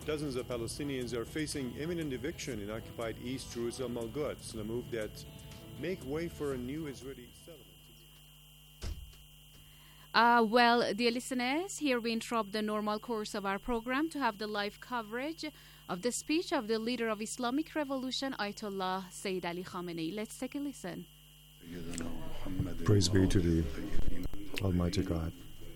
Dozens of Palestinians are facing imminent eviction in occupied East Jerusalem al-Quds in a move that make way for a new Israeli settlement. Well, dear listeners, here we interrupt the normal course of our program to have the live coverage of the speech of the leader of Islamic Revolution, Ayatollah Sayyid Ali Khamenei. Let's take a listen. Praise be to the Almighty God.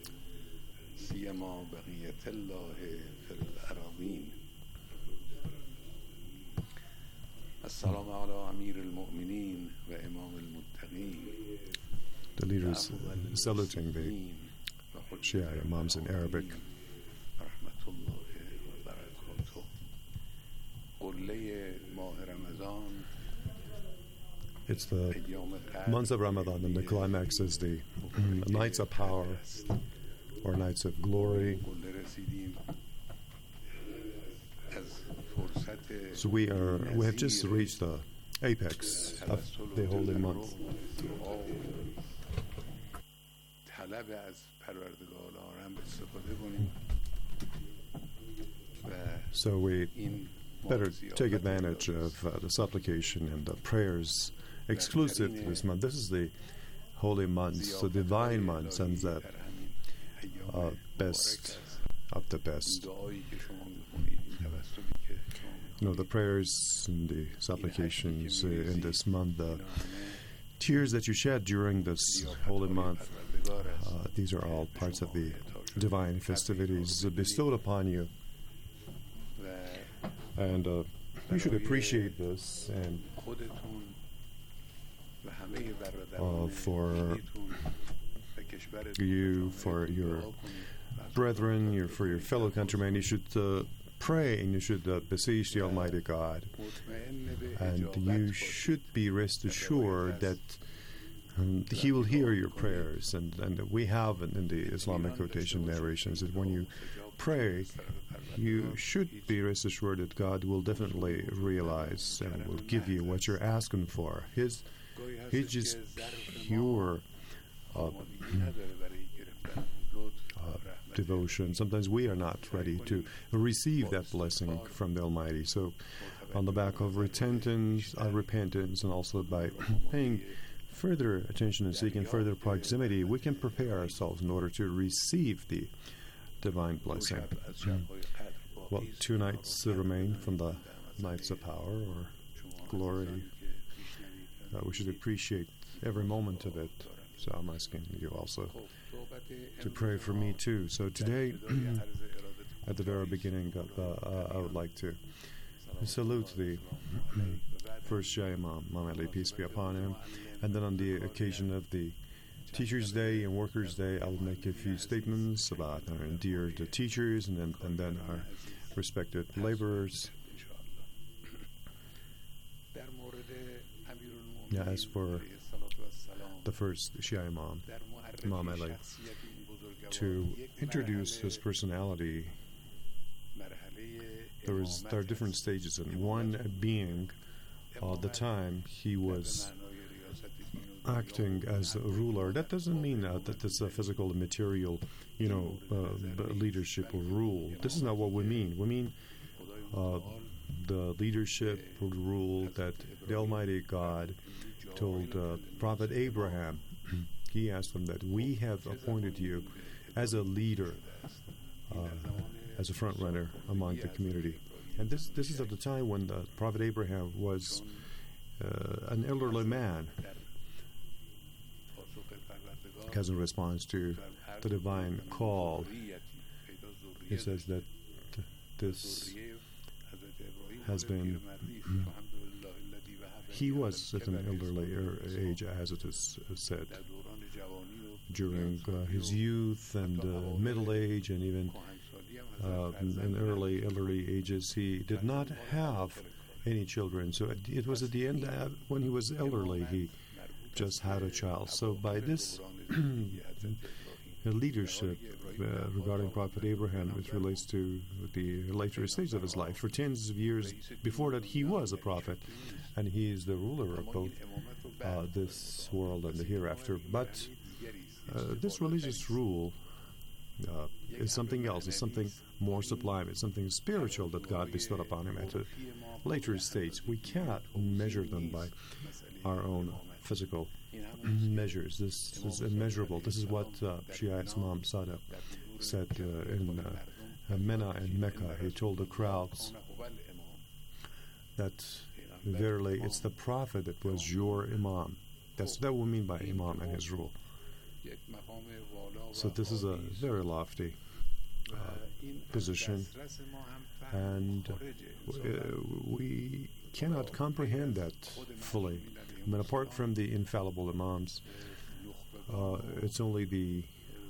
The leaders saluting the Shia Imams in Arabic. It's the months of Ramadan, and the climax is the nights of power or nights of glory. So we have just reached the apex of the holy month. So we better take advantage of the supplication and the prayers exclusive to this month. This is the holy months, the divine months, and the best of the best. The prayers and the supplications in this month, the tears that you shed during this holy month, these are all parts of the divine festivities bestowed upon you. And you should appreciate this, and for you, for your brethren, for your fellow countrymen, you should pray and you should beseech the Almighty God. And you should be rest assured that He will hear your prayers. And we have in the Islamic quotation narrations that when you pray, you should be rest assured that God will definitely realize and will give you what you're asking for. His just pure devotion. Sometimes we are not ready to receive that blessing from the Almighty. So on the back of repentance, and also by paying further attention and seeking further proximity, we can prepare ourselves in order to receive the divine blessing. Well, 2 nights remain from the nights of power or glory. We should appreciate every moment of it. So I'm asking you also to pray for me too. So today, at the very beginning, I would like to salute the first Shia Imam, Imam Ali, peace be upon him. And then on the occasion of the Teachers' Day and Workers' Day, I will make a few statements about our endeared teachers and then our respected laborers. As for the first Shia Imam, Imam Ali, to introduce his personality, there are different stages, and one being the time he was acting as a ruler. That doesn't mean that it's a physical and material, leadership or rule. This is not what we mean. We mean the leadership or rule that the Almighty God told Prophet Abraham. He asked him that we have appointed you as a leader, as a front runner among the community. And this is at the time when the Prophet Abraham was an elderly man. As a response to the divine call, he says that this has been, he was at an elderly age, as it is said, during his youth and middle age, and even in early elderly ages, he did not have any children. So it was at the end, when he was elderly, he just had a child. So by this leadership regarding Prophet Abraham, which relates to the later stage of his life. For tens of years before that, he was a prophet, and he is the ruler of both this world and the hereafter. But this religious rule is something else, is something more sublime, it's something spiritual that God bestowed upon him at a later stage. We cannot measure them by our own physical measures. This is immeasurable. This is what Shia's Imam Sada said in Mena and Mecca. He told the crowds that verily it's the Prophet that was your Imam. That's what we mean by Imam and his rule. So this is a very lofty position, and we cannot comprehend that fully. I mean, apart from the infallible Imams, it's only the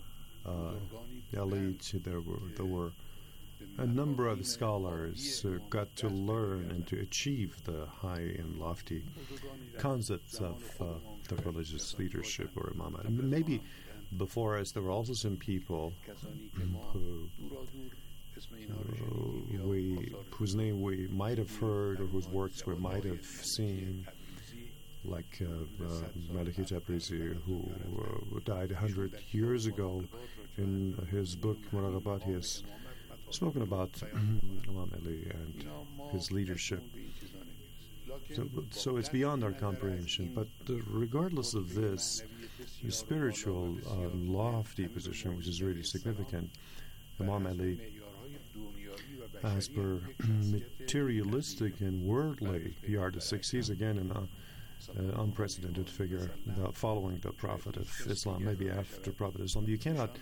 elite. There were a number of scholars who got to learn and to achieve the high and lofty concepts of the religious leadership or imamate. And maybe before us there were also some people whose name we might have heard or whose works we might have seen, like Maliki Tabrizi, who died 100 years ago. In his book Muraqabat, he has spoken about Imam Ali and his leadership. So it's beyond our comprehension. But regardless of this, the spiritual lofty position, which is really significant, Imam Ali, as per materialistic and worldly yardsticks, he's again an unprecedented figure following the Prophet of Islam, maybe after Prophet Islam. You cannot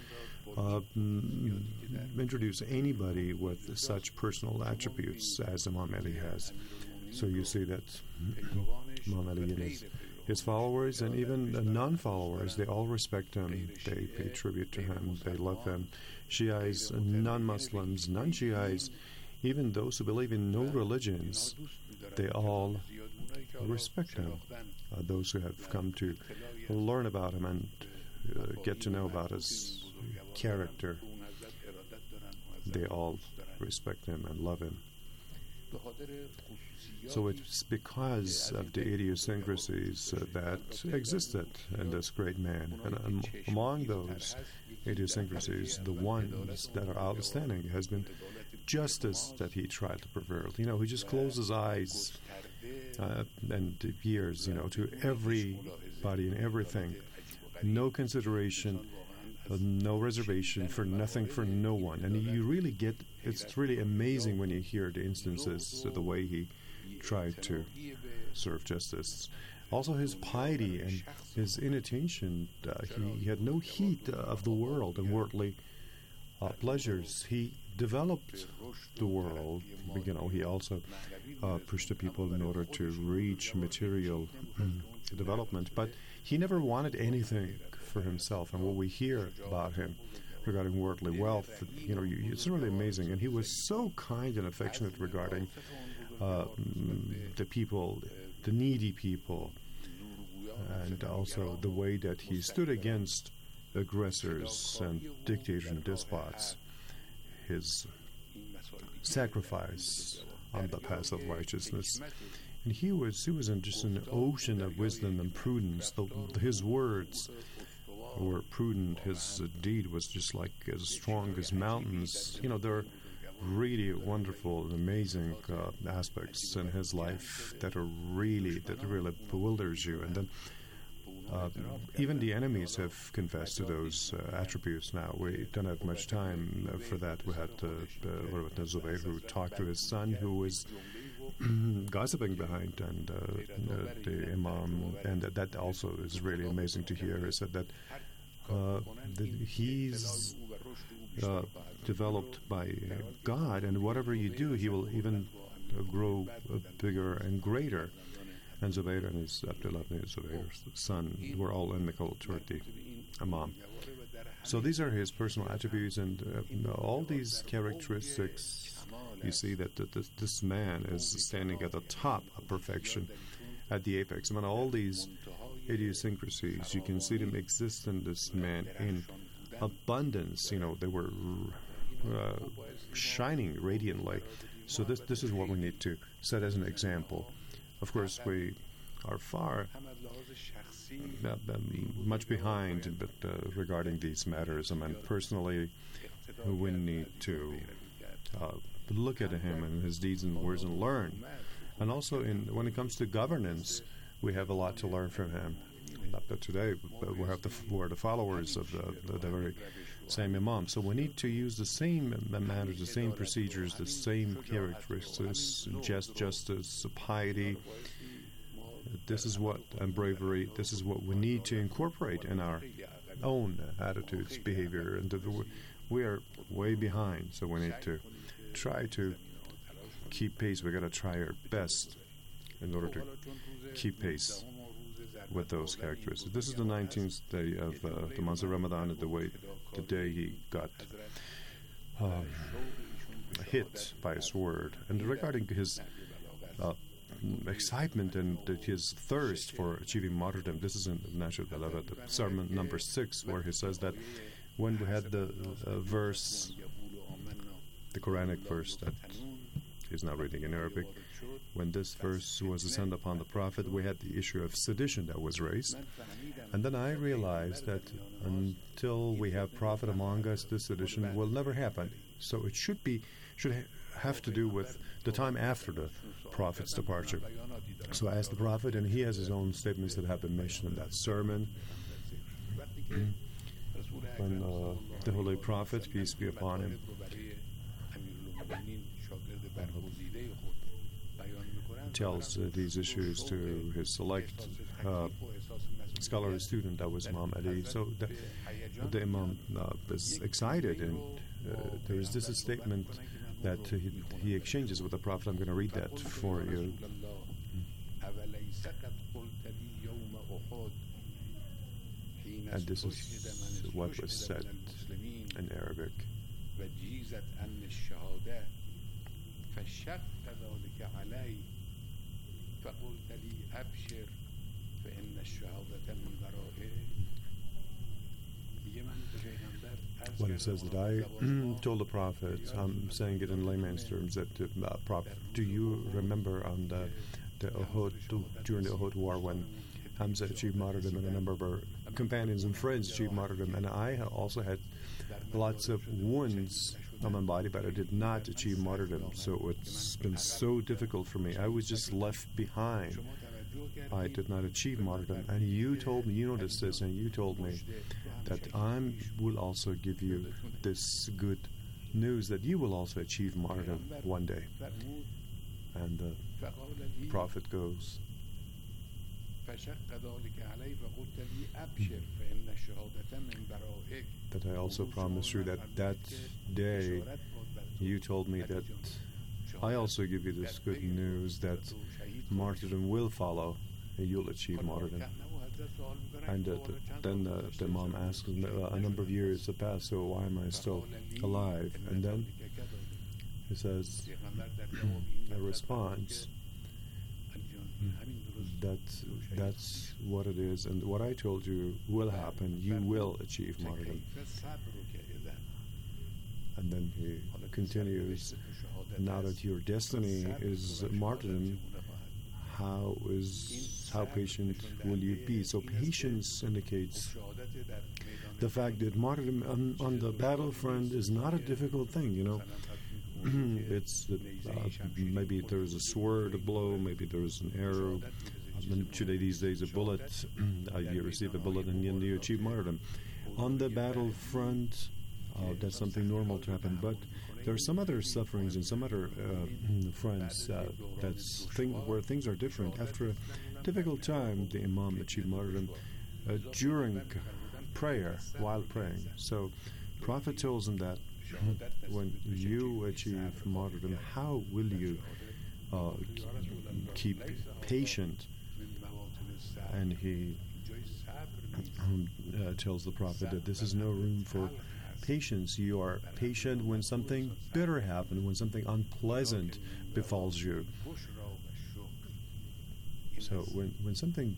introduce anybody with such personal attributes as Imam Ali has. So you see that Imam Ali and his followers and even the non-followers, they all respect him, they pay tribute to him, they love him. Shiites, non-Muslims, non-Shiites, even those who believe in no religions, they all respect him. Those who have come to learn about him and get to know about his character, they all respect him and love him. So it's because of the idiosyncrasies that existed in this great man. And among those idiosyncrasies, the ones that are outstanding has been justice that he tried to prevail. He just closed his eyes and ears, to everybody and everything. No consideration, no reservation, for nothing, for no one. And you really get, it's really amazing when you hear the instances of the way he tried to serve justice. Also his piety and his inattention, he had no heat of the world and worldly pleasures. He developed the world. He also pushed the people in order to reach material development, but he never wanted anything for himself. And what we hear about him regarding worldly wealth, it's really amazing. And he was so kind and affectionate regarding the people, the needy people, and also the way that he stood against aggressors and dictators and despots. His sacrifice on the path of righteousness. And he was in just an ocean of wisdom and prudence. His words were prudent. His deed was just like as strong as mountains. There are really wonderful and amazing aspects in his life that really bewilders you. And then even the enemies have confessed to those attributes now. We don't have much time for that. We had Zubayr, who talked to his son, who was gossiping behind and the Imam, and that also is really amazing to hear. He said that he's developed by God, and whatever you do, he will even grow bigger and greater. And Zubayr and his Abdullah ibn Zubayr's son were all inimical toward the Imam. So these are his personal attributes, and all these characteristics, you see that this man is standing at the top of perfection, at the apex. All these idiosyncrasies, you can see them exist in this man in abundance. They were shining radiantly. So this is what we need to set as an example. Of course, we are far much behind but, regarding these matters. I mean, personally, we need to look at him and his deeds and words and learn. And also, when it comes to governance, we have a lot to learn from him. Not that today, but we're the followers of the very same Imam. So we need to use the same manners, the same procedures, the same characteristics, justice, piety. This is what, and bravery, this is what we need to incorporate in our own attitudes, behavior. And we are way behind, so we need to try to keep pace. We've got to try our best in order to keep pace with those characteristics. This is the 19th day of the month of Ramadan, and the day he got hit by a sword. And regarding his excitement and his thirst for achieving martyrdom, this is in Nashid Balagha, sermon number 6, where he says that when we had the verse, the Quranic verse that he's now reading in Arabic, when this verse was sent upon the Prophet, we had the issue of sedition that was raised. And then I realized that until we have Prophet among us, this sedition will never happen. So it should have to do with the time after the Prophet's departure. So I asked the Prophet, and he has his own statements that have been mentioned in that sermon. When the Holy Prophet, peace be upon him, tells these issues to his select scholarly student, that was Imam Ali. So the Imam is excited, and there is this statement that he exchanges with the Prophet. I'm going to read that for you. And this is what was said in Arabic. When it says that I told the Prophet, I'm saying it in layman's terms, that Prophet, do you remember on the Uhud, during the Uhud war, when Hamza achieved martyrdom and a number of our companions and friends achieved martyrdom, and I also had lots of wounds on my body, but I did not achieve martyrdom. So it's been so difficult for me. I was just left behind. I did not achieve martyrdom. And you told me, you noticed this, and you told me that I will also give you this good news that you will also achieve martyrdom one day. And the Prophet goes, that I also promise you that day you told me that I also give you this good news that martyrdom will follow and you'll achieve martyrdom. And then the Imam asks, a number of years have passed, so why am I still alive? And then he says, a response, that's what it is, and what I told you will happen. You will achieve martyrdom. And then he continues, now that your destiny is martyrdom, how patient will you be? So patience indicates the fact that martyrdom on the battlefront is not a difficult thing, you know. It's maybe there's a sword, a blow, maybe there's an arrow. Today, these days, a bullet. You receive a bullet and you achieve martyrdom. On the battlefront, that's something normal to happen. But there are some other sufferings and some other fronts where things are different. After a difficult time, the Imam achieved martyrdom during prayer, while praying. So, Prophet tells him that when you achieve martyrdom, how will you keep patient? And he tells the Prophet that this is no room for patience. You are patient when something bitter happens, when something unpleasant befalls you. So when something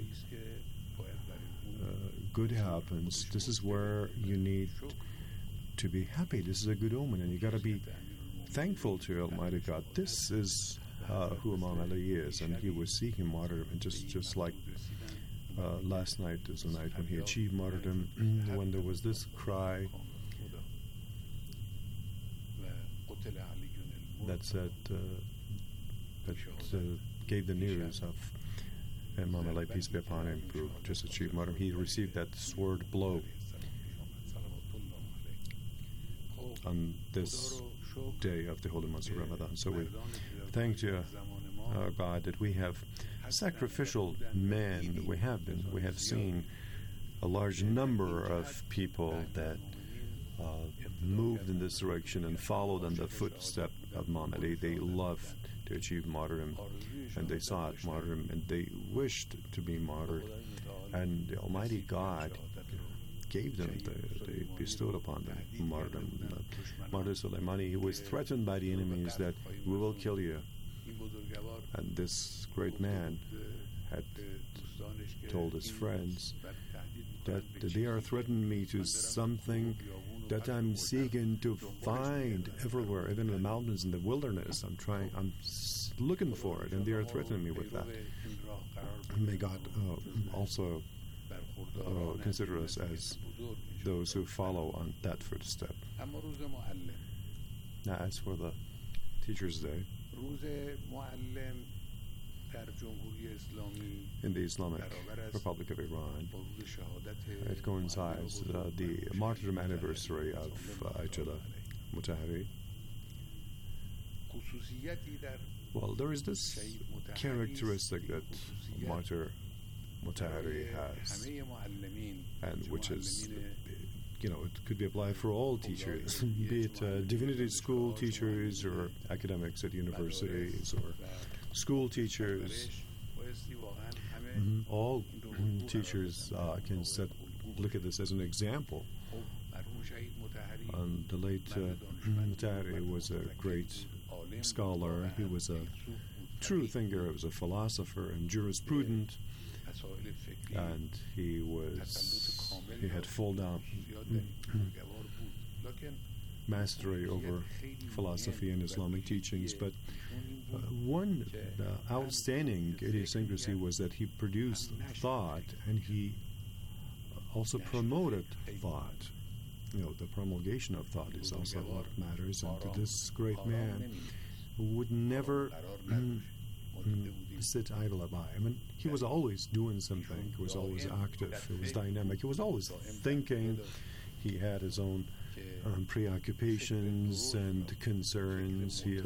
good happens, this is where you need to be happy. This is a good omen, and you got to be thankful to Almighty God. This is who Imam Ali is, and he was seeking martyrdom, and just like last night is the night when he achieved martyrdom, when there was this cry that said gave the news of Imam Ali, peace be upon him, who just achieved martyrdom. He received that sword blow on this day of the holy month of Ramadan. So we thank you, God, that we have sacrificial men. We have seen a large number of people that moved in this direction and followed in the footstep of Imam Ali. They loved to achieve martyrdom, and they sought martyrdom, and they wished to be martyred. And the Almighty God gave them, they bestowed upon them martyrdom. Martyr Soleimani, he was threatened by the enemies that we will kill you. And this great man had told his friends that they are threatening me to something that I'm seeking to find everywhere, even in the mountains, in the wilderness. I'm looking for it, and they are threatening me with that. May God also consider us as those who follow on that footstep. Now, as for the Teacher's Day, in the Islamic Republic of Iran, it coincides the martyrdom anniversary of Ayatollah Mutahari. Well, there is this characteristic that Martyr Mutahari has, and which is, it could be applied for all teachers, be it divinity school teachers or academics at universities or school teachers. All teachers can look at this as an example. The late Mutahari was a great scholar. He was a true thinker. He was a philosopher and jurisprudent, and he had full down mastery over philosophy and Islamic teachings. But one outstanding idiosyncrasy was that he produced thought, and he also promoted thought. The promulgation of thought is also what matters. And this great man would never sit idle by. He was always doing something. He was always active. He was dynamic. He was always thinking. He had his own preoccupations and concerns. He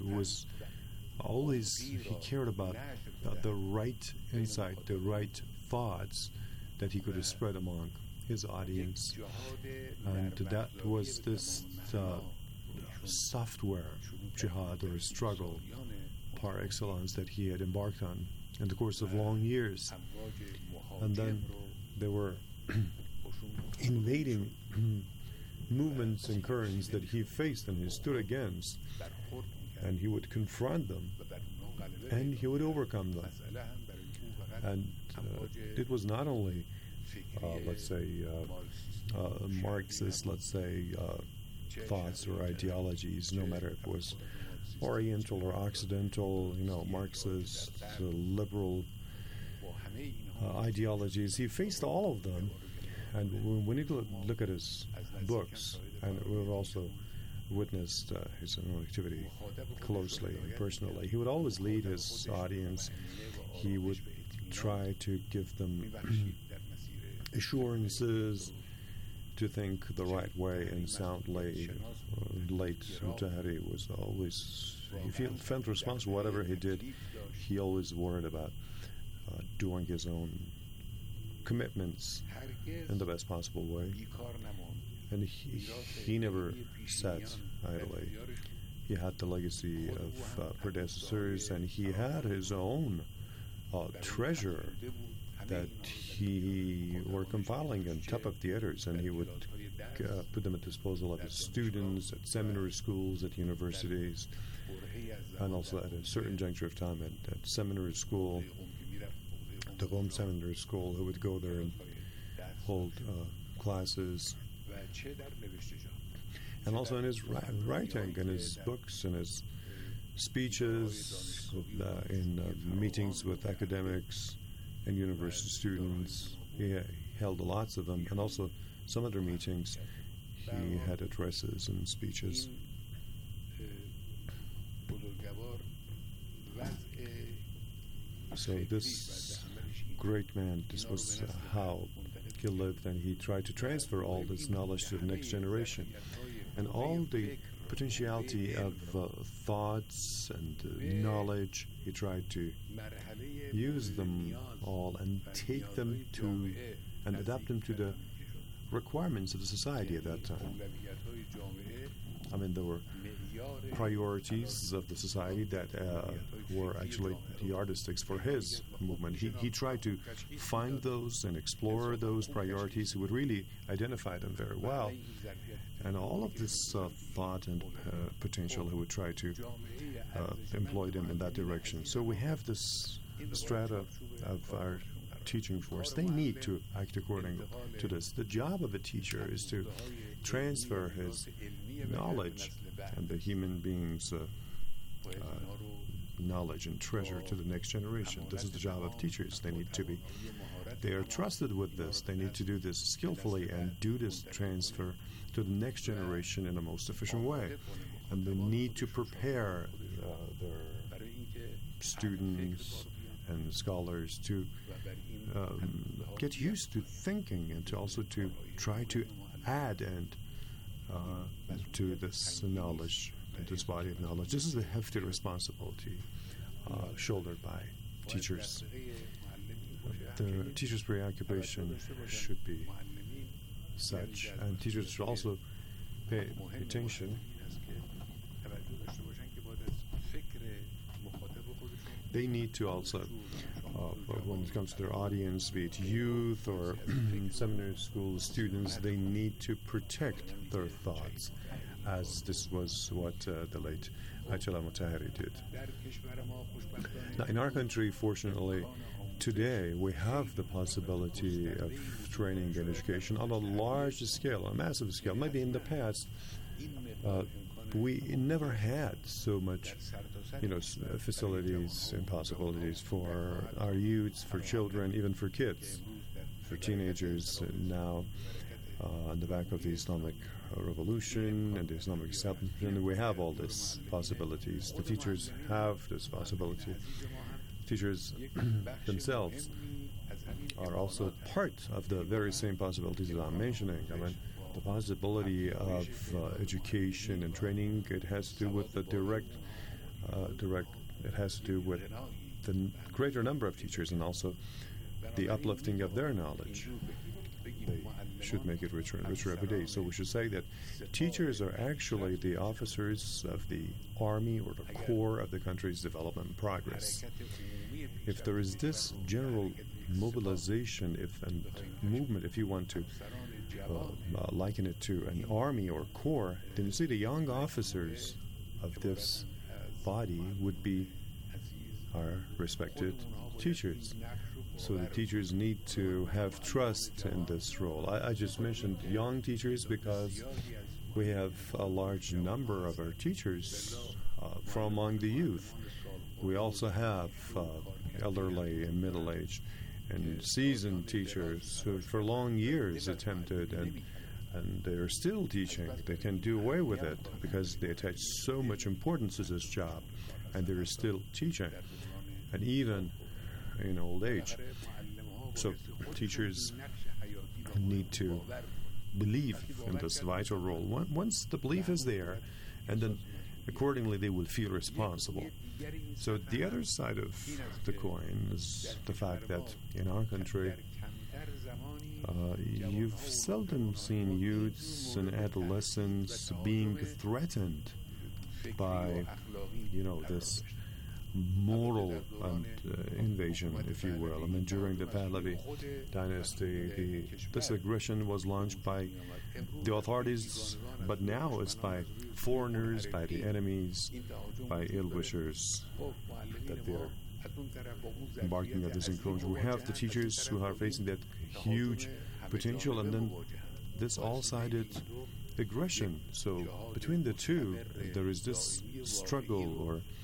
cared about the right insight, the right thoughts that he could spread among his audience. And that was this software jihad, or struggle par excellence, that he had embarked on in the course of long years. And then there were invading movements and currents that he faced and he stood against, and he would confront them and he would overcome them. And it was not only Marxist, thoughts or ideologies, no matter if it was Oriental or Occidental, Marxist, liberal ideologies. He faced all of them. And when you look at his books, and we've also witnessed his own activity closely and personally, he would always lead his audience. He would try to give them assurances to think the right way and soundly. Late Mutahari was always, he felt responsible. Whatever he did, he always worried about doing his own commitments in the best possible way. And he never sat idly. He had the legacy of predecessors, and he had his own treasure that he were compiling in top of theaters, and he would put them at disposal of his students at seminary schools, at universities, and also at a certain juncture of time at seminary school, the Qom Seminary School. He would go there and hold classes. And also in his writing, in his books, in his speeches in meetings with academics and university students. He held lots of them, and also some other meetings. He had addresses and speeches. So this great man, this was how he lived, and he tried to transfer all this knowledge to the next generation. And all the potentiality of thoughts and knowledge, he tried to use them all and take them to and adapt them to the requirements of the society at that time. I mean, there were priorities of the society that were actually the yardsticks for his movement. He tried to find those and explore those priorities. He would really identify them very well. And all of this thought and potential, he would try to employ them in that direction. So we have this strata of our teaching force. They need to act according to this. The job of a teacher is to transfer his knowledge and the human being's knowledge and treasure to the next generation. This is the job of teachers. They are trusted with this. They need to do this skillfully and do this transfer to the next generation in the most efficient way. And they need to prepare their students and scholars to get used to thinking and to also to try to add and to this knowledge, this body of knowledge. This is a hefty responsibility shouldered by teachers. The teacher's preoccupation should be such, and teachers should also pay attention. They need to also, when it comes to their audience, be it youth or seminary school students, they need to protect their thoughts, as this was what the late Ayatollah Motahari did. Now, in our country, fortunately, today we have the possibility of training and education on a large scale, a massive scale. Maybe in the past, we never had so much, facilities and possibilities for our youths, for children, even for kids, for teenagers. And now, on the back of the Islamic revolution and the Islamic establishment, we have all these possibilities. The teachers have this possibility. Teachers themselves are also part of the very same possibilities that I'm mentioning. I mean, the possibility of education and training, it has to do with the direct, it has to do with the greater number of teachers and also the uplifting of their knowledge. They should make it richer and richer every day. So we should say that teachers are actually the officers of the army or the core of the country's development and progress. If there is this general mobilization and movement, if you want to liken it to an army or corps, then you see the young officers of this body would be our respected teachers. So the teachers need to have trust in this role. I just mentioned young teachers because we have a large number of our teachers from among the youth. We also have elderly and middle-aged and seasoned teachers who for long years attempted and they're still teaching. They can do away with it because they attach so much importance to this job, and they're still teaching, and even in old age. So teachers need to believe in this vital role. Once the belief is there, and then accordingly they will feel responsible. So the other side of the coin is the fact that in our country, you've seldom seen youths and adolescents being threatened by, this moral invasion, if you will. I mean, during the Pahlavi dynasty, this aggression was launched by the authorities, but now it's by foreigners, by the enemies, by ill-wishers that they're embarking on this encroachment. We have the teachers who are facing that huge potential, and then this all-sided aggression. So between the two, there is this struggle or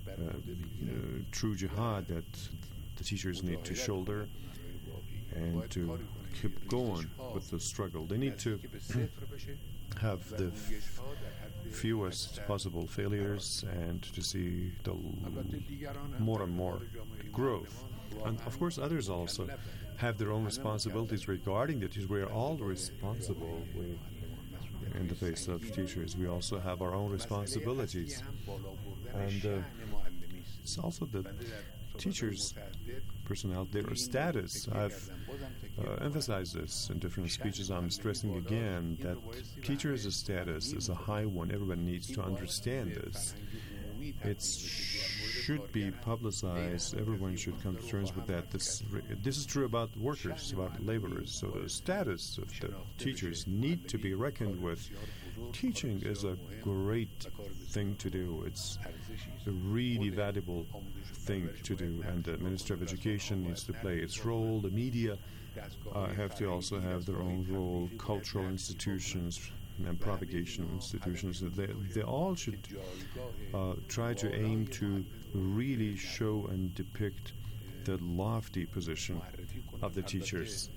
true jihad that the teachers need to shoulder and to keep going with the struggle. They need to have the fewest possible failures and to see the more and more growth. And of course, others also have their own responsibilities regarding the teachers. We are all responsible in the face of teachers. We also have our own responsibilities. And it's also the teachers' personality or status. I've emphasized this in different speeches. I'm stressing again that teachers' status is a high one. Everybody needs to understand this. It should be publicized. Everyone should come to terms with that. This is true about workers, about laborers. So the status of the teachers need to be reckoned with. Teaching is a great thing to do. It's a really valuable thing to do, and the Minister of Education needs to play its role. The media have to also have their own role. Cultural institutions and propagation institutions, they all should try to aim to really show and depict the lofty position of the teachers.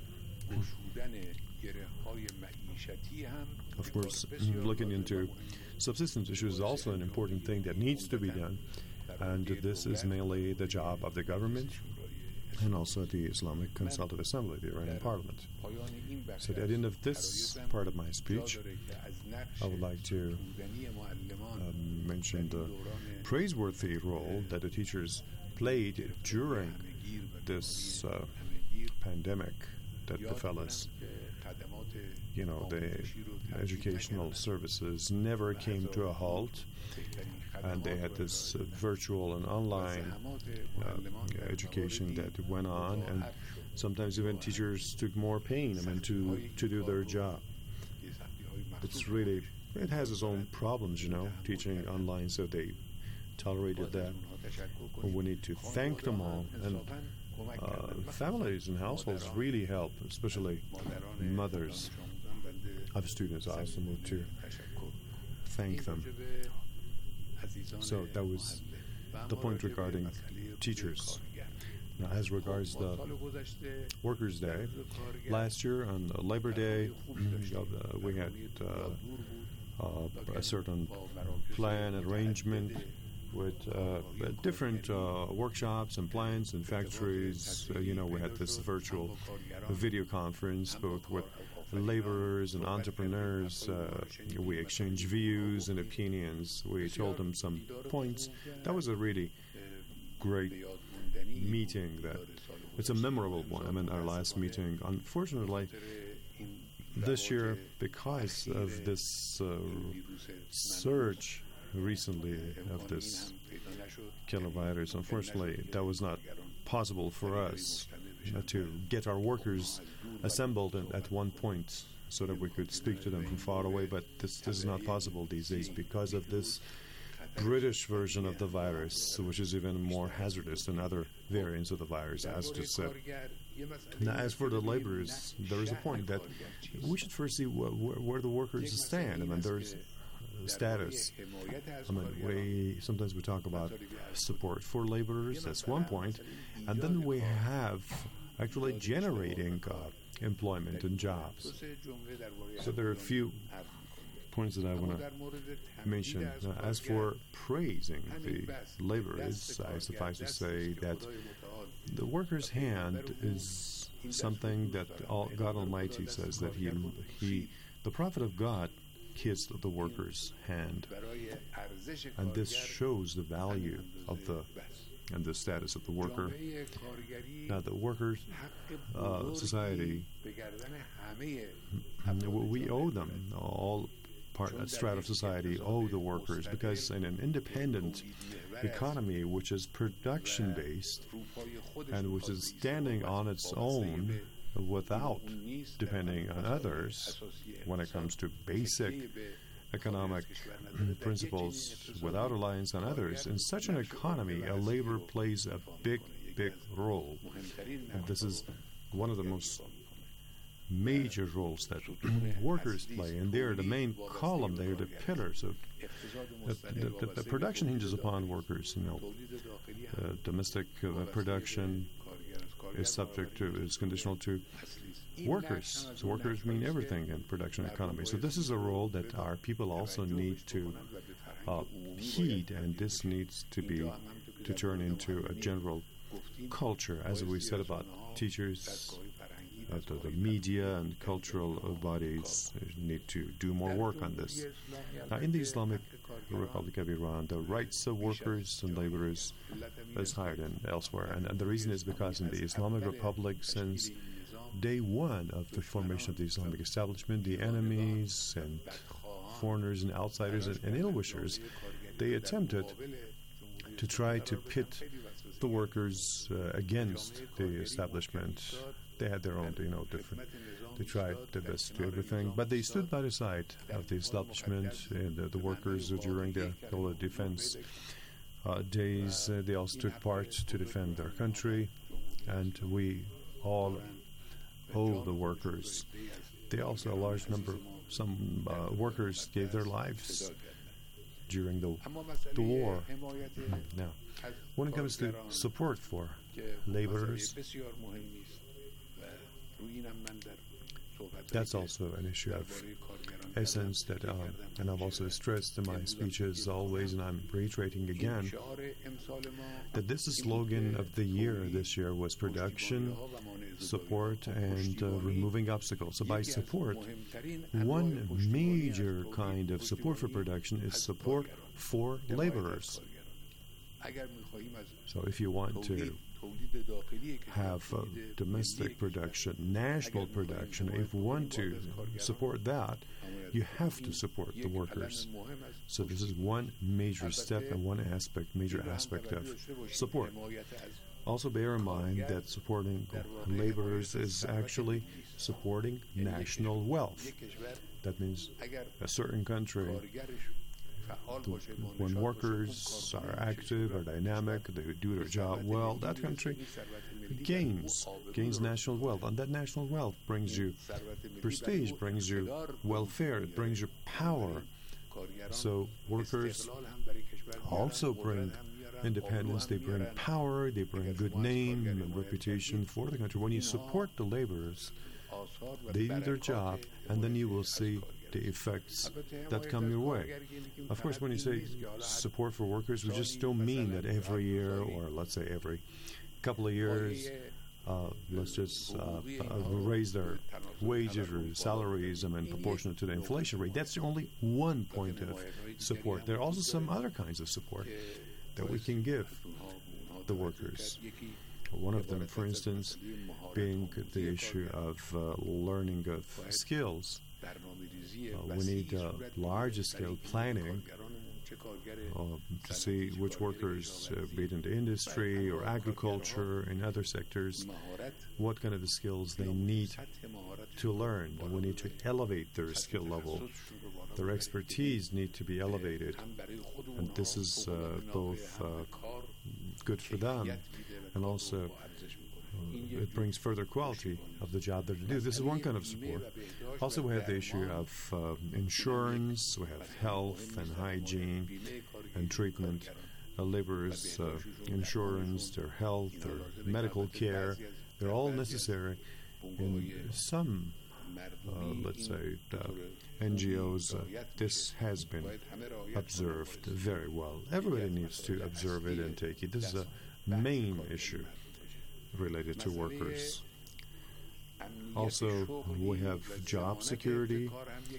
Of course, looking into subsistence issues is also an important thing that needs to be done, and this is mainly the job of the government and also the Islamic Consultative Assembly, the Iranian Parliament. So at the end of this part of my speech, I would like to mention the praiseworthy role that the teachers played during this pandemic that befell us. You know, the educational services never came to a halt, and they had this virtual and online education that went on, and sometimes even teachers took more pain, to do their job. It has its own problems, teaching online, so they tolerated that. We need to thank them all, and families and households really help, especially mothers of students. I also need to thank them. So that was the point regarding teachers. Now, as regards the Workers' Day, last year on Labor Day, we had a certain plan arrangement with different workshops and plants and factories. We had this virtual video conference, both with laborers and entrepreneurs. We exchanged views and opinions. We told them some points. That was a really great meeting. It's a memorable one. Our last meeting. Unfortunately, this year, because of this surge recently of this killer virus, unfortunately, that was not possible for us to get our workers assembled at one point so that we could speak to them from far away. But this is not possible these days because of this British version of the virus, which is even more hazardous than other variants of the virus, as just said. Now, as for the laborers, there is a point that we should first see where the workers stand. There's status. Sometimes we talk about support for laborers. That's one point. And then we have actually generating employment and jobs. So there are a few points that I want to mention. As for praising the laborers, I suffice to say that the worker's hand is something that God Almighty says that the prophet of God kissed the worker's hand, and this shows the value of and the status of the worker. Now, the workers' society, we owe them. All strata of society owe the workers, because in an independent economy which is production-based and which is standing on its own without depending on others when it comes to basic economic principles, without reliance on others, in such an economy, labor plays a big role. And this is one of the most major roles that workers play, and they're the main column, they're the pillar. So the production hinges upon workers. Domestic production is conditional to workers. So workers mean everything in production economy. So this is a role that our people also need to heed, and this needs to turn into a general culture, as we said about teachers. The media and cultural bodies need to do more work on this. In the Islamic Republic of Iran, the rights of workers and laborers is higher than elsewhere. And the reason is because in the Islamic Republic, since day one of the formation of the Islamic establishment, the enemies and foreigners and outsiders and ill-wishers, they attempted to try to pit the workers against the establishment. They had their own, different. They tried their best to do everything, but they stood by the side of the establishment and the workers during the defense days. They also took part to defend their country, and we all owe the workers. They also, a large number, some workers gave their lives during the war. Now, when it comes to support for laborers, that's also an issue of essence that, and I've also stressed in my speeches always, and I'm reiterating again, that this is slogan of the year this year was production, support, and removing obstacles. So by support, one major kind of support for production is support for laborers. So if you want to have domestic production, national production, if you want to support that, you have to support the workers. So this is one major step and one major aspect of support. Also bear in mind that supporting laborers is actually supporting national wealth. That means a certain country, when workers are active, are dynamic, they do their job well, that country gains national wealth. And that national wealth brings you prestige, brings you welfare, it brings you power. So workers also bring independence, they bring power, they bring good name and reputation for the country. When you support the laborers, they do their job, and then you will see the effects that come your way. Of course, when you say support for workers, we just don't mean that every year, or let's say every couple of years, let's just raise their wages or salaries proportionate to the inflation rate. That's only one point of support. There are also some other kinds of support that we can give the workers. One of them, for instance, being the issue of learning of skills. We need large-scale planning to see which workers, be it in the industry or agriculture and other sectors, what kind of skills they need to learn. We need to elevate their skill level. Their expertise need to be elevated. And this is both good for them, and also it brings further quality of the job that they do. This is one kind of support. Also, we have the issue of insurance, we have health and hygiene and treatment. Laborers' insurance, their health, their medical care, they're all necessary. In some, let's say, NGOs, this has been observed very well. Everybody needs to observe it and take it. This is a main issue related to workers. Also, we have job security,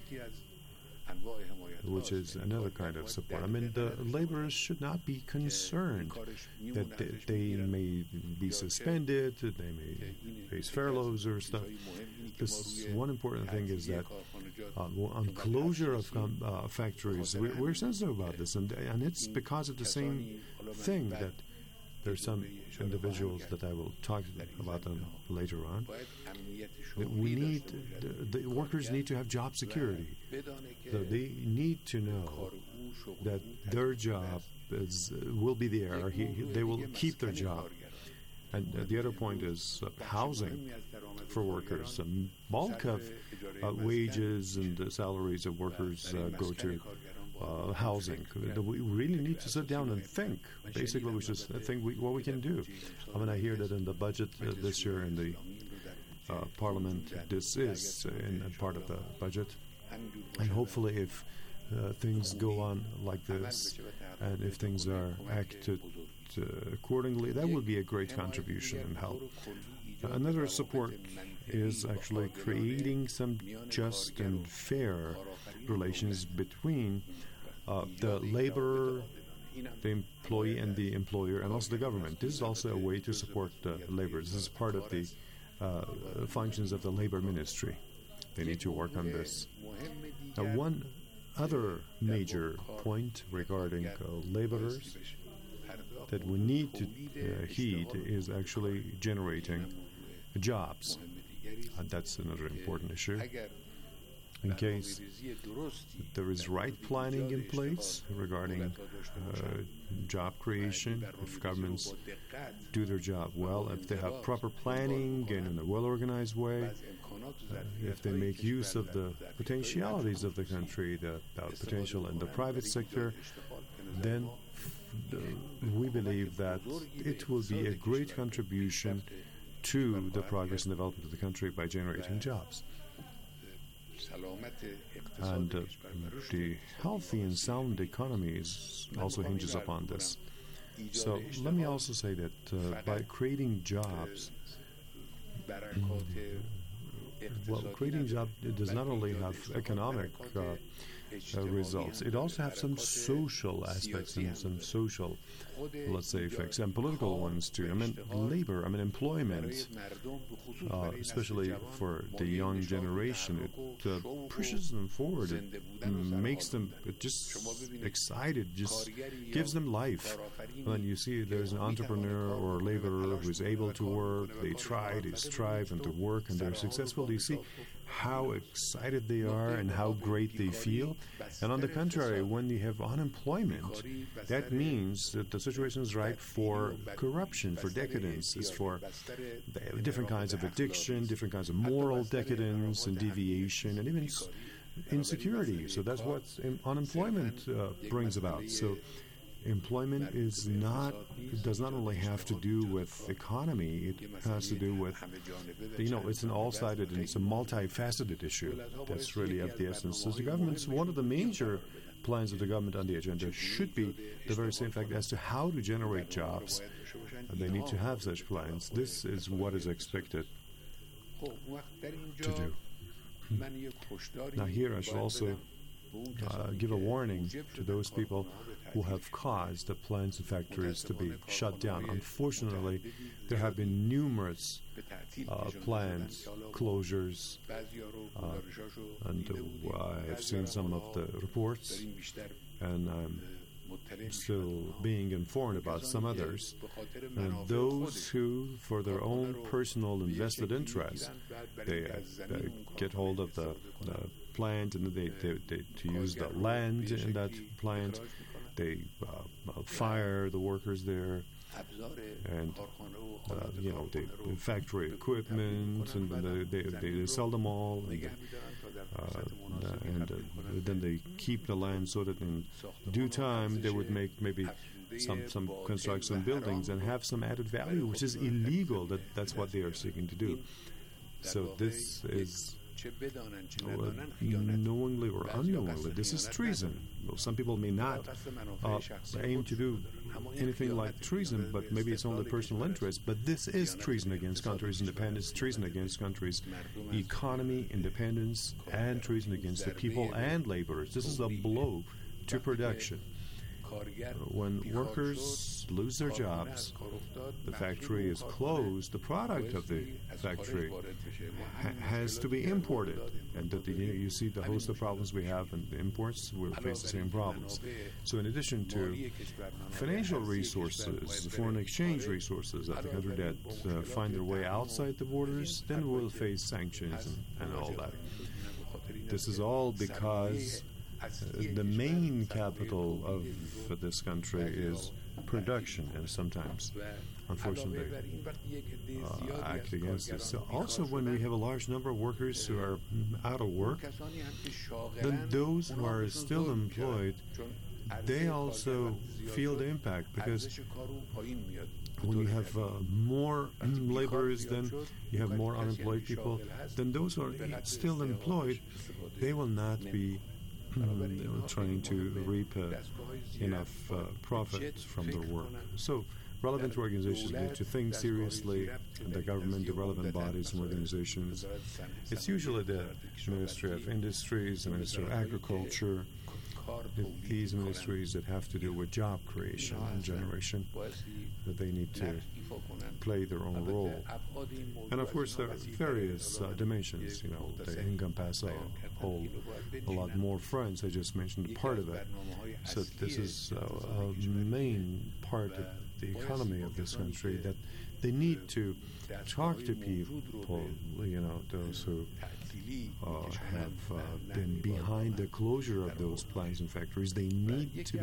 which is another kind of support. The laborers should not be concerned that they may be suspended, they may face furloughs or stuff. This one important thing is that on closure of factories, we're sensitive about this, and it's because of the same thing that there's some individuals that I will talk about them later on. We need the workers need to have job security. So they need to know that their job will be there. They will keep their job. And the other point is housing. for workers. The bulk of wages and the salaries of workers go to housing. We really need to sit down and think, basically, which is what we can do. I mean, I hear that in the budget this year in the Parliament, this is in part of the budget. And hopefully if things go on like this, and if things are acted accordingly, that would be a great contribution and help. Another support is actually creating some just and fair relations between the laborer, the employee, and the employer, and also the government. This is also a way to support labor. This is part of the functions of the labor ministry. They need to work on this. Now, one other major point regarding laborers that we need to heed is actually generating jobs. And that's another important issue. In case there is right planning in place regarding job creation, if governments do their job well, if they have proper planning and in a well-organized way, if they make use of the potentialities of the country, the potential in the private sector, then we believe that it will be a great contribution to the progress and development of the country by generating jobs. And the healthy and sound economy also hinges upon this. So let me also say that by creating jobs, creating jobs does not only have economic results, it also has some social aspects and some social, let's say, effects, and political ones too. I mean, labor, employment, especially for the young generation, it pushes them forward, it makes them just excited, just gives them life. When you see there's an entrepreneur or laborer who's able to work, they try, they strive, and to work, and they're successful, you see how excited they are and how great they feel. And on the contrary, when you have unemployment, that means that the situation is ripe for corruption, for decadence, is for different kinds of addiction, different kinds of moral decadence and deviation, and even insecurity. So that's what unemployment brings about. So employment does not only have to do with economy, it has to do with, it's an all-sided and it's a multifaceted issue that's really of the essence. So the government's, one of the major plans of the government on the agenda should be the very same fact as to how to generate jobs. And they need to have such plans. This is what is expected to do. Now here I should also give a warning to those people who have caused the plants and factories to be shut down. Unfortunately, there have been numerous plant closures, and I have seen some of the reports, and I'm still being informed about some others. And those who, for their own personal invested interest, they get hold of the plant and they to use the land in that plant. They fire the workers there, and the factory equipment, and they sell them all, and then they keep the land so that in due time they would make maybe some construct some buildings and have some added value, which is illegal. That's what they are seeking to do. So this is knowingly or unknowingly, this is treason. Well, some people may not aim to do anything like treason, but maybe it's only personal interest. But this is treason against countries' independence, treason against countries' economy, independence, and treason against the people and laborers. This is a blow to production. When workers lose their jobs, the factory is closed, the product of the factory has to be imported. And that you see the host of problems we have in the imports, we'll face the same problems. So in addition to financial resources, foreign exchange resources of the country that find their way outside the borders, then we'll face sanctions and all that. This is all because the main capital of this country is production, and sometimes, unfortunately, act against this. So also, when we have a large number of workers who are out of work, then those who are still employed, they also feel the impact, because when you have more laborers, then you have more unemployed people, then those who are still employed, they will not be trying to reap enough profit from their work. So relevant organizations need to think seriously, and the government, the relevant bodies and organizations. It's usually the Ministry of Industries, the Ministry of Agriculture, these ministries that have to do with job creation and generation, that they need to play their own role. And of course, there are various dimensions. They encompass a lot more fronts. I just mentioned part of it. So this is a main part of the economy of this country, that they need to talk to people, those who have been behind the closure of those plants and factories. They need to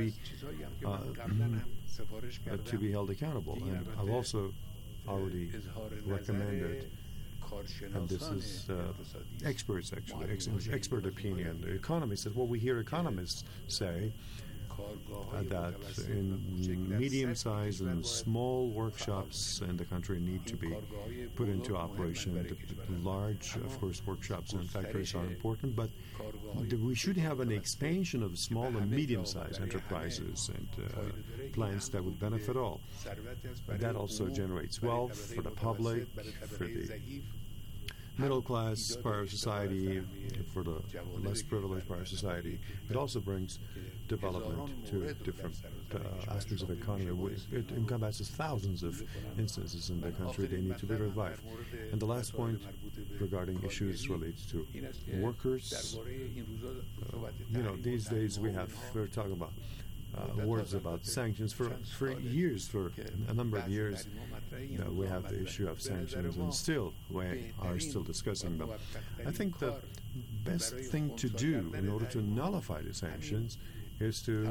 be held accountable. And I've also already recommended, and this is experts actually, expert opinion. The economists said, well, we hear economists say that in medium-sized and small workshops in the country need to be put into operation. The large, of course, workshops and factories are important, but we should have an expansion of small and medium-sized enterprises and plants that would benefit all. That also generates wealth for the public, for the middle-class part of society, for the less privileged part of society. It also brings development to different aspects of the economy. It encompasses thousands of instances in the country. They need to be revived. And the last point regarding issues related to workers. These days we're talking about words about sanctions for years, for a number of years. We have the issue of sanctions, and still we are still discussing them. I think the best thing to do in order to nullify the sanctions is to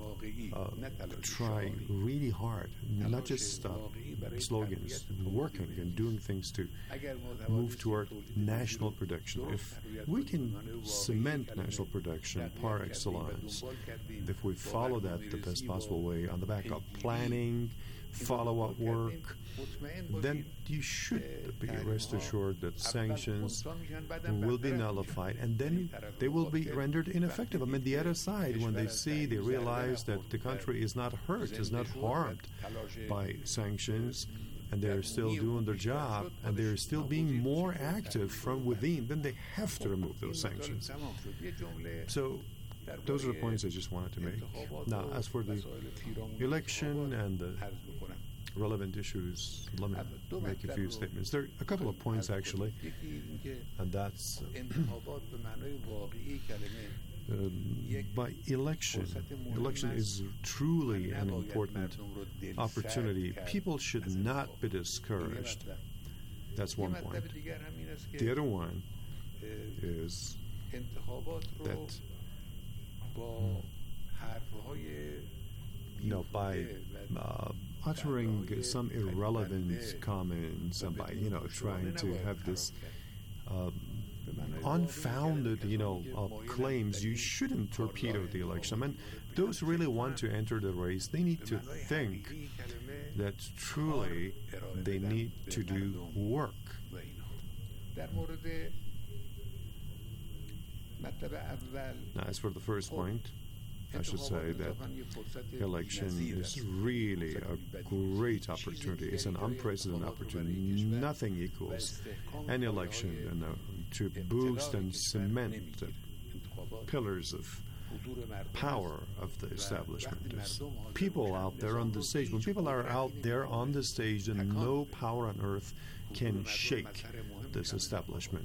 try really hard, not just slogans, working and doing things to move toward national production. If we can cement national production par excellence, if we follow that the best possible way on the back of planning, follow-up work, then you should be rest assured that sanctions will be nullified, and then they will be rendered ineffective. I mean, the other side, when they realize that the country is not hurt, is not harmed by sanctions, and they're still doing their job, and they're still being more active from within, then they have to remove those sanctions. So those are the points I just wanted to make. Now, as for the election and the relevant issues, let me make a few statements. There are a couple of points, actually, and that's by election. Election is truly an important opportunity. People should not be discouraged. That's one point. The other one is that by uttering some irrelevant comments and by trying to have this unfounded claims, you shouldn't torpedo the election. I mean, those who really want to enter the race, they need to think that truly they need to do work. Now, as for the first point, I should say that election is really a great opportunity. It's an unprecedented opportunity. Nothing equals an election to boost and cement the pillars of power of the establishment. There's people out there on the stage. When people are out there on the stage, then no power on earth can shake this establishment.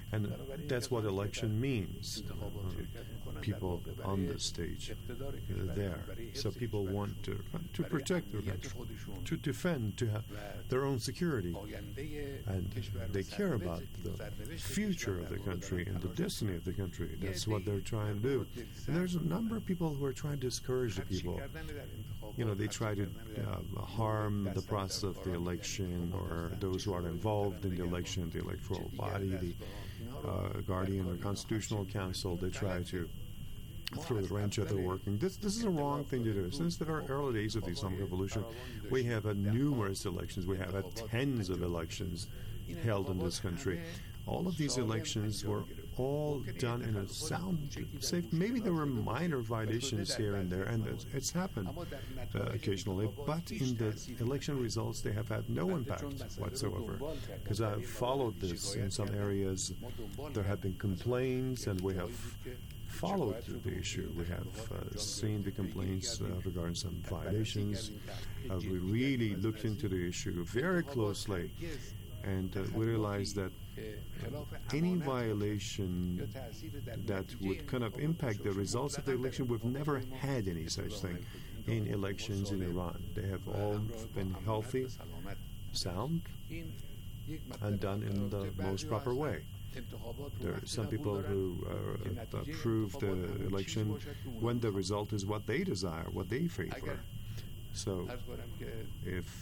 And that's what election means. People on the stage there. So people want to protect their country, to defend, to have their own security. And they care about the future of the country and the destiny of the country. That's what they're trying to do. And there's a number of people who are trying to discourage the people. You know, they try to harm the process of the election or those who are involved in the election, the electoral body, the Guardian or Constitutional Council. They try to throw the wrench at their working. This is a wrong thing to do. Since the very early days of the Islamic Revolution, we have had numerous elections. We have had tens of elections held in this country. All of these elections were all done in a sound, safe. Maybe there were minor violations here and there, and it's happened occasionally. But in the election results, they have had no impact whatsoever. Because I've followed this in some areas. There have been complaints, and we have followed the issue. We have seen the complaints regarding some violations. We really looked into the issue very closely, and we realized that any violation that would kind of impact the results of the election, we've never had any such thing in elections in Iran. They have all been healthy, sound, and done in the most proper way. There are some people who approve the election when the result is what they desire, what they favor. So if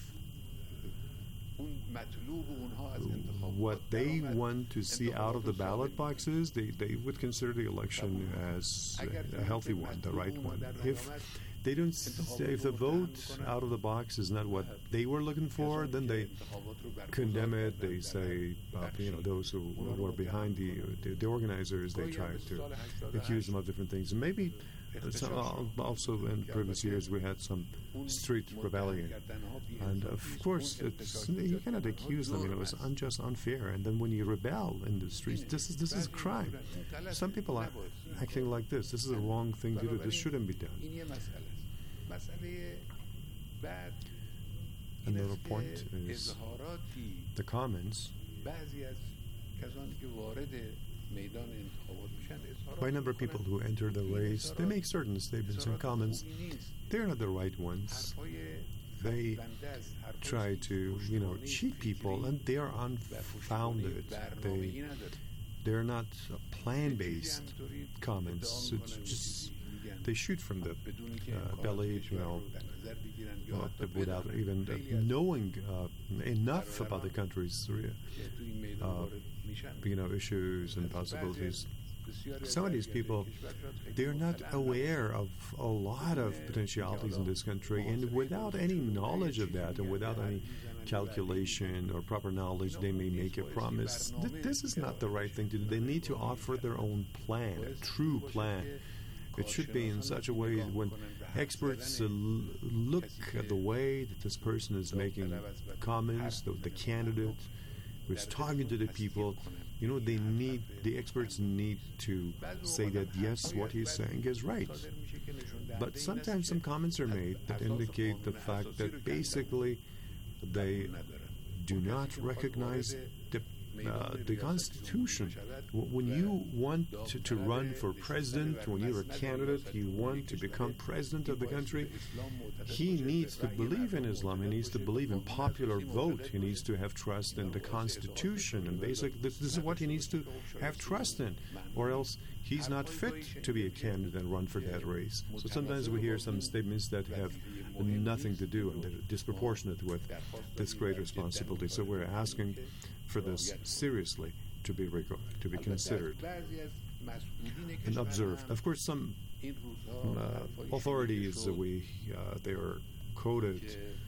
what they want to see out of the ballot boxes, they would consider the election as a healthy one, the right one. If they don't, if the vote out of the box is not what they were looking for, then they condemn it. They say, those who were behind the organizers, they try to accuse them of different things. And maybe also in previous years we had some street rebellion, and of course you cannot accuse them. It was unjust, unfair, and then when you rebel in the streets, this is a crime. Some people are acting like this. This is a wrong thing to do. This shouldn't be done. Another point is the comments by a number of people who enter the race. They make certain statements and comments. They're not the right ones. They try to, cheat people, and they are unfounded. They're not plan-based comments. It's just they shoot from the belly, without even knowing enough about the country's issues and possibilities. Some of these people, they're not aware of a lot of potentialities in this country, and without any knowledge of that and without any calculation or proper knowledge, they may make a promise. This is not the right thing to do. They need to offer their own plan, a true plan. It should be in such a way that when experts look at the way that this person is making comments, the candidate who is talking to the people, the experts need to say that, yes, what he's saying is right. But sometimes some comments are made that indicate the fact that basically they do not recognize the Constitution. When you want to run for president, when you're a candidate, you want to become president of the country, he needs to believe in Islam. He needs to believe in popular vote. He needs to have trust in the Constitution. And basically, this is what he needs to have trust in, or else he's not fit to be a candidate and run for that race. So sometimes we hear some statements that have nothing to do and that are disproportionate with this great responsibility. So we're asking for this seriously to be considered and observed. Of course, some authorities they are quoted,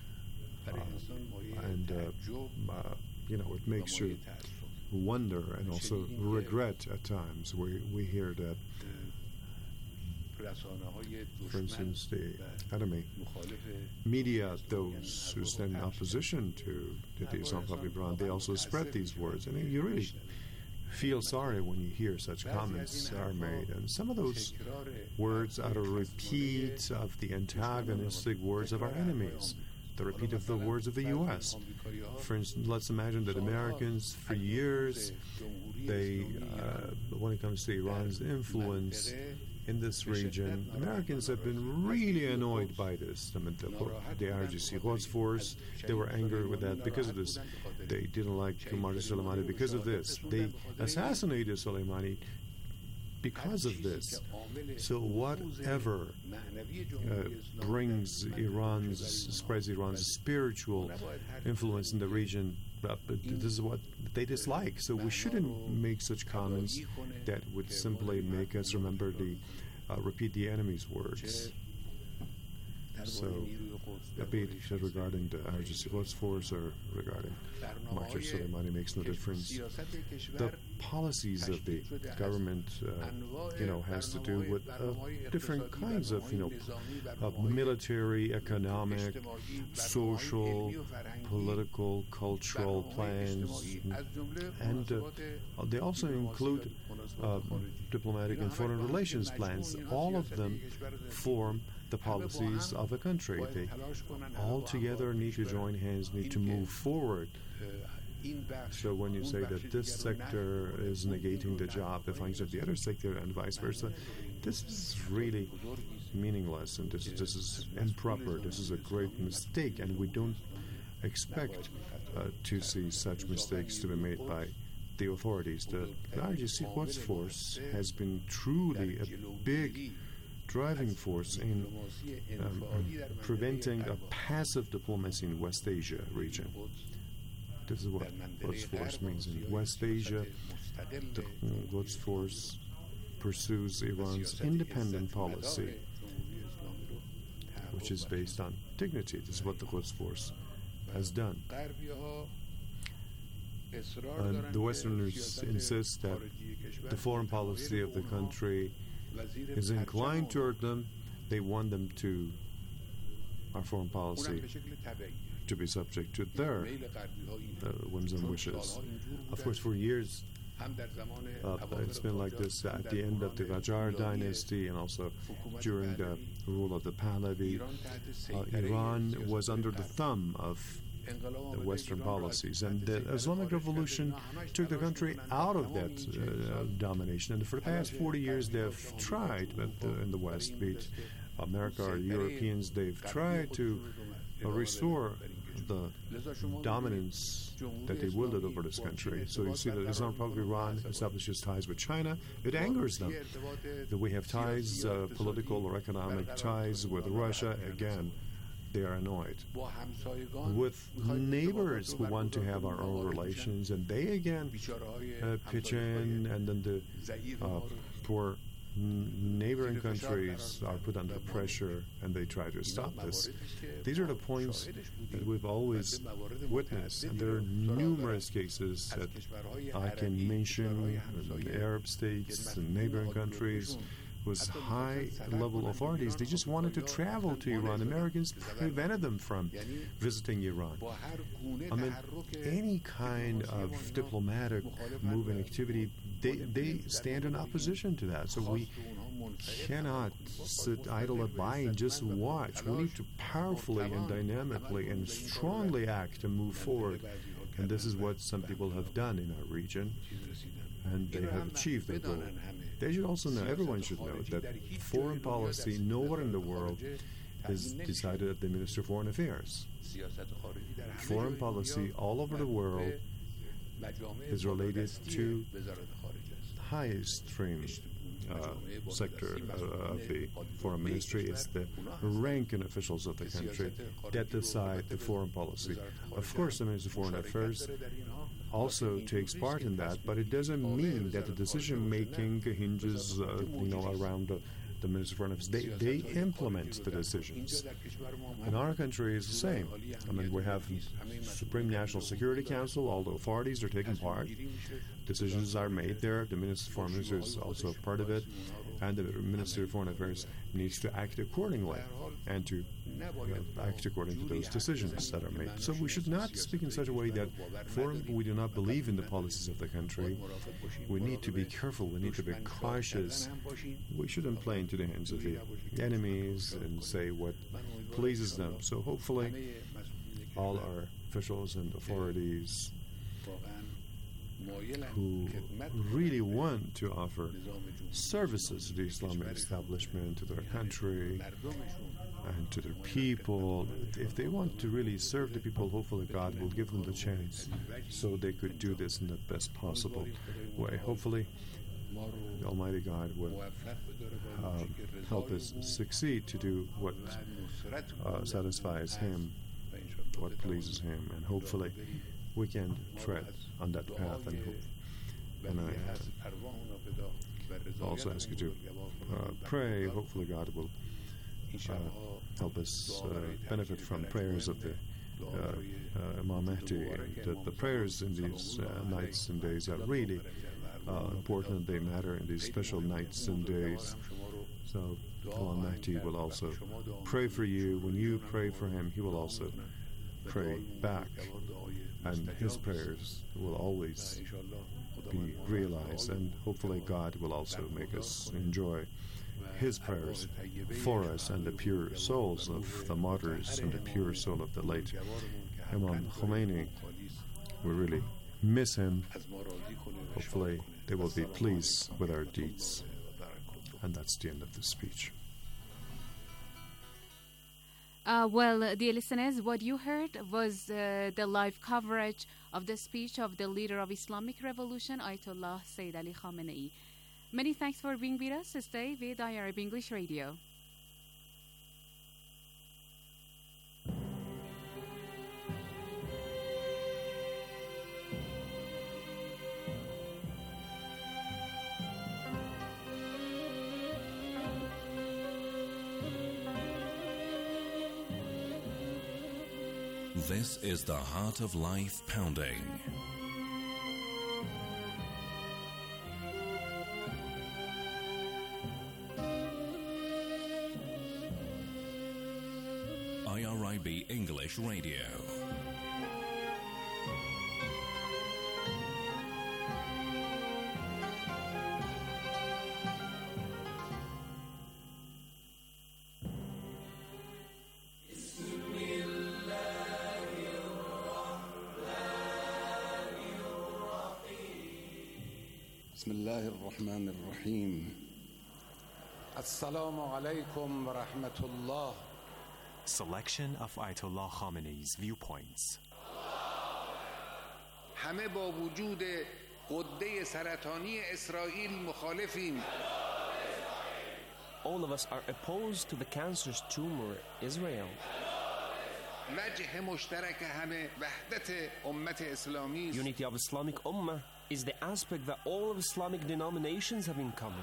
and it makes you wonder and also regret at times. We hear that, for instance, the enemy media, those who stand in opposition to the Islamic Republic of Iran, they also spread these words. I mean, you really feel sorry when you hear such comments are made. And some of those words are a repeat of the antagonistic words of our enemies, the repeat of the words of the U.S. For instance, let's imagine that Americans for years when it comes to Iran's influence in this region, Americans have been really annoyed by this. I mean, the IRGC Quds Force, they were angry with that because of this. They didn't like Martin Soleimani because of this. They assassinated Soleimani because of this. So whatever spreads Iran's spiritual influence in the region, this is what they dislike. So we shouldn't make such comments that would simply make us repeat the enemy's words. So, be it regarding the IRGC Quds Force or regarding Martin Soleimani makes no difference. The policies of the government, has to do with different kinds of, military, economic, social, political, cultural plans, and they also include diplomatic and foreign relations plans. All of them form the policies of a country. They all together need to join hands, need to move forward. So when you say that this sector is negating the job, the functions of the other sector, and vice versa, this is really meaningless, and this is improper. This is a great mistake, and we don't expect to see such mistakes to be made by the authorities. The IRGC Quds Force has been truly a big driving force in preventing a passive diplomacy in West Asia region. This is what Quds Force means. In West Asia, the Quds Force pursues Iran's independent policy, which is based on dignity. This is what the Quds Force has done. And the Westerners insist that the foreign policy of the country is inclined toward them. They want them to, our foreign policy, to be subject to their whims and wishes. Of course, for years, it's been like this at the end of the Qajar dynasty and also during the rule of the Pahlavi. Iran was under the thumb of the Western policies, and the Islamic Revolution took the country out of that domination. And for the past 40 years, they've tried, but in the West, be it America or Europeans, they've tried to restore the dominance that they wielded over this country. So you see that the Islamic Republic of Iran establishes ties with China. It angers them that we have ties, political or economic ties with Russia. Again, they are annoyed. With neighbors who want to have our own relations, and they again pitch in, and then the poor neighboring countries are put under pressure, and they try to stop this. These are the points that we've always witnessed, and there are numerous cases that I can mention in Arab states and neighboring countries whose high-level authorities, they just wanted to travel to Iran. Americans prevented them from visiting Iran. I mean, any kind of diplomatic move and activity, they stand in opposition to that. So we cannot sit idle by and just watch. We need to powerfully and dynamically and strongly act and move forward. And this is what some people have done in our region, and they have achieved their goal. They should also know, everyone should know, that foreign policy nowhere in the world is decided at the Ministry of Foreign Affairs. Foreign policy all over the world is related to the highest stream sector of the foreign ministry. It's the ranking officials of the country that decide the foreign policy. Of course, the Ministry of Foreign Affairs also takes part in that, but it doesn't mean that the decision-making hinges, around the Ministry of Foreign Affairs. They implement the decisions. In our country, it's the same. I mean, we have Supreme National Security Council. All the authorities are taking part. Decisions are made there. The Ministry of Foreign Affairs is also a part of it, and the Ministry of Foreign Affairs needs to act accordingly and to act according to those decisions that are made. So we should not speak in such a way that we do not believe in the policies of the country. We need to be careful. We need to be cautious. We shouldn't play into the hands of the enemies and say what pleases them. So hopefully all our officials and authorities who really want to offer services to the Islamic establishment, to their country, and to their people. If they want to really serve the people, hopefully God will give them the chance so they could do this in the best possible way. Hopefully, the Almighty God will help us succeed to do what satisfies Him, what pleases Him, and hopefully we can tread on that path. And I also ask you to pray. Hopefully God will help us benefit from prayers of the Imam Mahdi. The prayers in these nights and days are really important. They matter in these special nights and days. So Imam Mahdi will also pray for you. When you pray for him, he will also pray back, and his prayers will always be realized, and hopefully God will also make us enjoy his prayers for us and the pure souls of the martyrs and the pure soul of the late Imam Khomeini. We really miss him. Hopefully they will be pleased with our deeds. And that's the end of the speech. Well, dear listeners, what you heard was the live coverage of the speech of the leader of Islamic Revolution, Ayatollah Sayyid Ali Khamenei. Many thanks for being with us. Stay with Arab English Radio. This is the Heart of Life Pounding. IRIB English Radio. بسم الله الرحمن الرحيم السلام عليكم ورحمة الله. Selection of Ayatollah Khamenei's viewpoints. همه با وجود غده سرطانی اسرائیل مخالفیم. All of us are opposed to the cancerous tumor, Israel. وجه مشترک همه وحدت امت اسلامی. Unity of Islamic Ummah is the aspect that all of Islamic denominations have in common.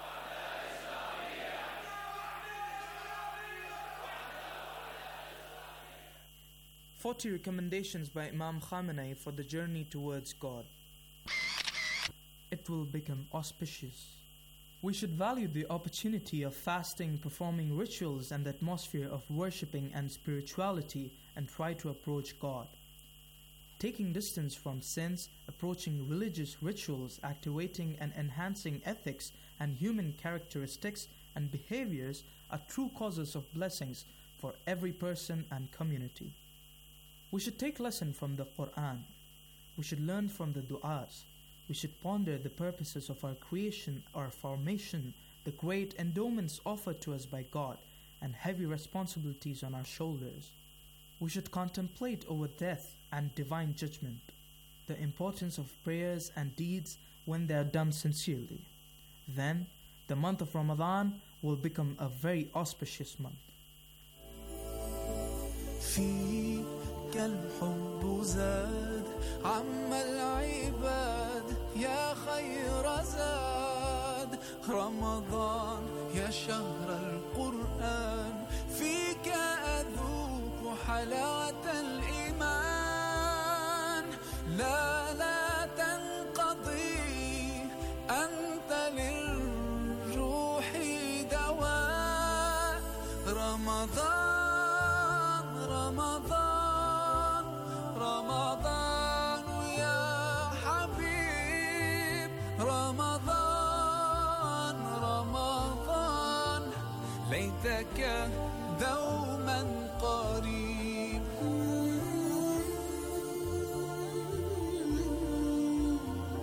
40 recommendations by Imam Khamenei for the journey towards God. It will become auspicious. We should value the opportunity of fasting, performing rituals, and the atmosphere of worshipping and spirituality, and try to approach God. Taking distance from sins, approaching religious rituals, activating and enhancing ethics and human characteristics and behaviors are true causes of blessings for every person and community. We should take lesson from the Quran. We should learn from the du'as. We should ponder the purposes of our creation, our formation, the great endowments offered to us by God, and heavy responsibilities on our shoulders. We should contemplate over death and divine judgment, the importance of prayers and deeds when they are done sincerely. Then, the month of Ramadan will become a very auspicious month. فيك الحب زاد عم العباد يا خير زاد رمضان يا شهر القرآن فيك أذوق حلاوة الإيمان لا تنقضي أنت للروح دواء رمضان يا حبيب رمضان ليتك دوما قريب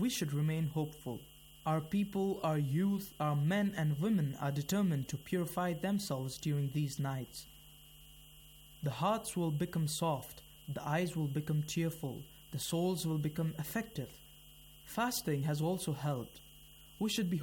we should remain hopeful. Our people, our youth, our men and women are determined to purify themselves during these nights. The hearts will become soft, the eyes will become cheerful, the souls will become effective. Fasting has also helped. We should be